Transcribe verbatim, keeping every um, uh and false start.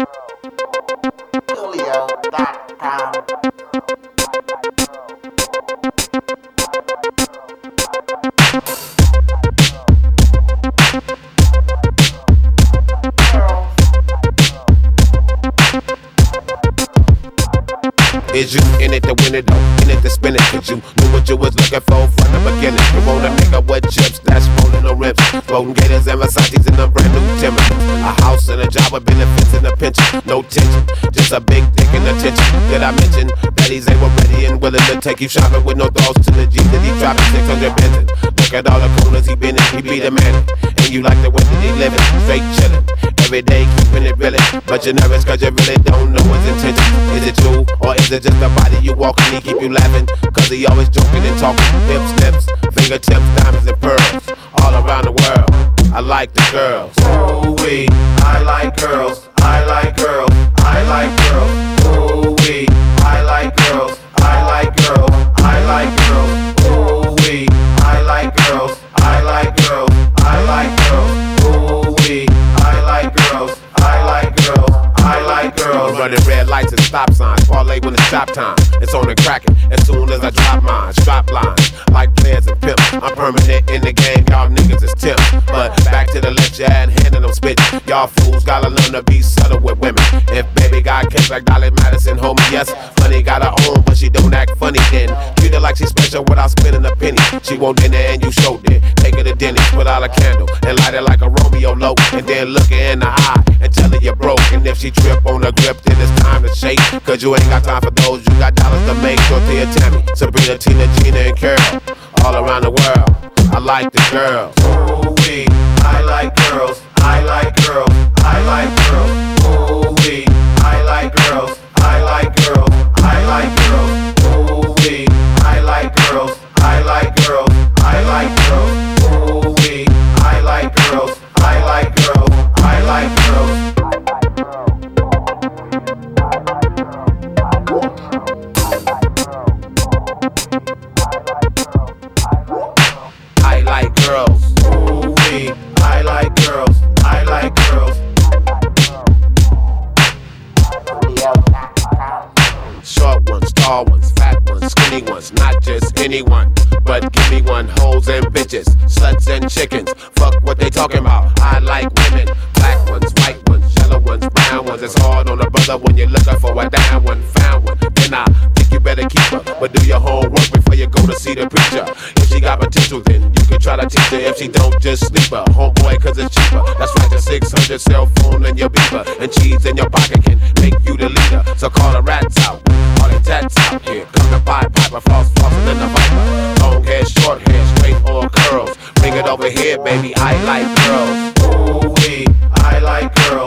Coolio dot com. Is you in it to win it though? In it to spin it? Cause you knew what you was looking for from the beginning. You want a nigga with chips that's rolling no rips, floating gators and Versace's in a brand new Timber. A house and a job with benefits and a pension. No tension, just a big dick and attention. Did I mention that he's able, ready and willing to take you shopping with no thoughts to the G that he dropping six hundred Benton. Look at all the corners he been in, he be the man. And you like the way that he living, straight chillin'. Every day keeping it realin', but you're nervous cause you really don't know his intention. Is it you or is it just the body you walking? He keep you laughing cause he always joking and talking. Hips, lips, fingertips, diamonds and pearls all around the world. I like the girls. Ooh wee, I like girls. I like girls. I like girls. Ooh wee, I like girls. I like girls. I like girls. Ooh wee, I like girls. I like girls. I like girls. Ooh wee, I like girls. I like girls. I like girls. Running red lights and stop signs. Parlay when it's stop time. It's on and cracking as soon as I drop mine. Strap lines like players and pimps. I'm permanent in the game. Y'all niggas is tips. But back to the left, you had handing them spit. Y'all fools gotta learn to be subtle with women. If baby got cake like Dolly Madison, homie, yes. Money got her own, but she don't act funny then. Treat her like she's special without spending a penny. She want dinner and you showed it. Take her to dinner, put out a candle and light it like a Romeo low. And then look her in the eye and tell her you're broke. And if she trip on the grip, then it's time to shake. Cause you ain't got time for those, you got dollars to make. Dorothea, Tammy, Sabrina, Tina, Gina, and Carol. All around the world, I like the girls. Ooh wee, I like girls. I like girls. I like girls. Ooh wee, I like girls. I like girls. I like girls. Ooh wee, I like girls. I like girls. I like girls. Ooh wee, I like girls. I like girls. I like girls. I like girls. Ooh wee, I like girls. I like girls. Short ones, tall ones, fat ones, skinny ones, not just anyone, but give me one. Hoes and bitches, sluts and chickens. Fuck what they talking about. I like women, black ones, white ones, yellow ones, brown ones. It's hard on a brother when you're looking for a down one, found one. Then I think you better keep her, but do your homework before you go to see the preacher. If she got potential, then you can try to teach her. If she don't, just sleep her. Homeboy, cause it's cheaper. That's right, the six hundred cell phone and your beeper. And cheese in your pocket can make you the leader. So call the rats out, all the tats out. Here come the Pied Piper, floss, flossing and the viper. Long hair, short hair, straight or curls. Bring it over here, baby, I like girls. Ooh wee, I like girls.